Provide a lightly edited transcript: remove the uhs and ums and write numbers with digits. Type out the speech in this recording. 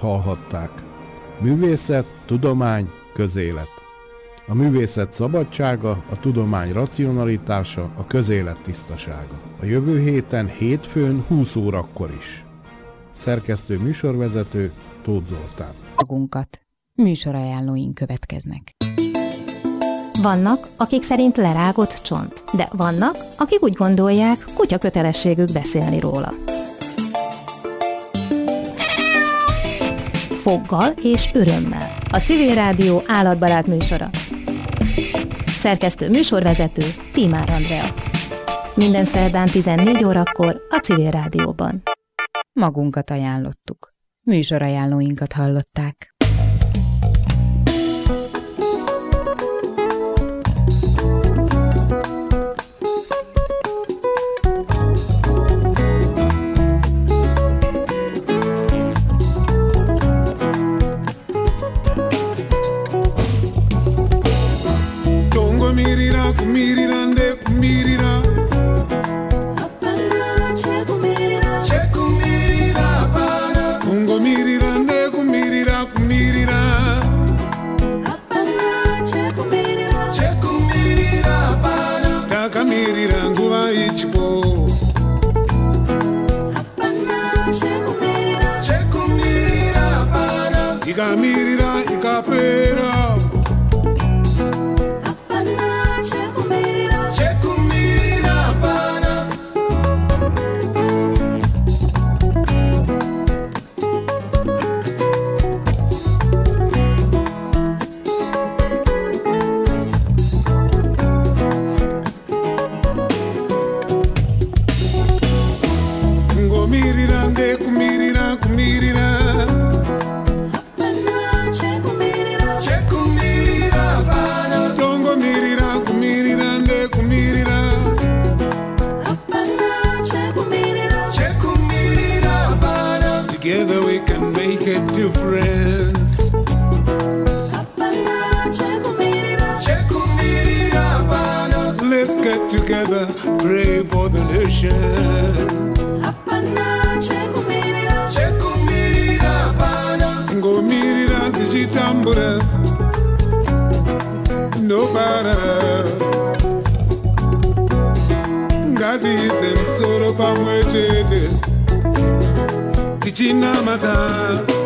hallhatták. Művészet, tudomány, közélet. A művészet szabadsága, a tudomány racionalitása, a közélet tisztasága. A jövő héten, hétfőn, 20 órakor is. Szerkesztő műsorvezető Tóth Zoltán. Magunkat. Műsorajánlóink következnek. Vannak, akik szerint lerágott csont, de vannak, akik úgy gondolják, kutya kötelességük beszélni róla. Foggal és örömmel. A Civil Rádió állatbarát műsora. Szerkesztő műsorvezető Tímár Andrea. Minden szerdán 14 órakor a Civil Rádióban. Magunkat ajánlottuk. Műsorajánlóinkat hallották. Tichina mata